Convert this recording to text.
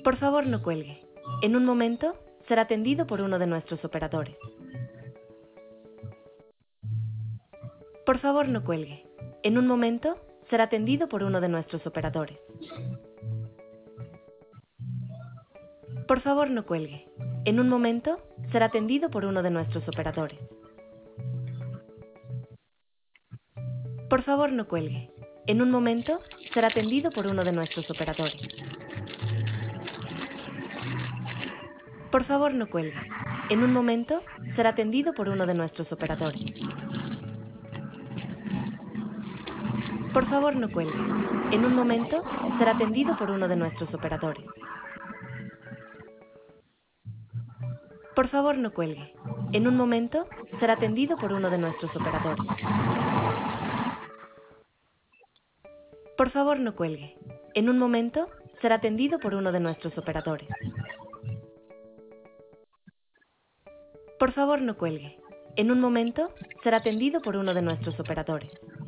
Por favor, no cuelgue. En un momento, será atendido por uno de nuestros operadores. Por favor, no cuelgue. En un momento, será atendido por uno de nuestros operadores. Por favor, no cuelgue. En un momento, será atendido por uno de nuestros operadores. Por favor, no cuelgue. En un momento, será atendido por uno de nuestros operadores. Por favor, no cuelgue. En un momento, será atendido por uno de nuestros operadores. Por favor, no cuelgue. En un momento, será atendido por uno de nuestros operadores. Por favor, no cuelgue. En un momento, será atendido por uno de nuestros operadores. Por favor, no cuelgue. En un momento, será atendido por uno de nuestros operadores. Por favor, no cuelgue. En un momento, será atendido por uno de nuestros operadores.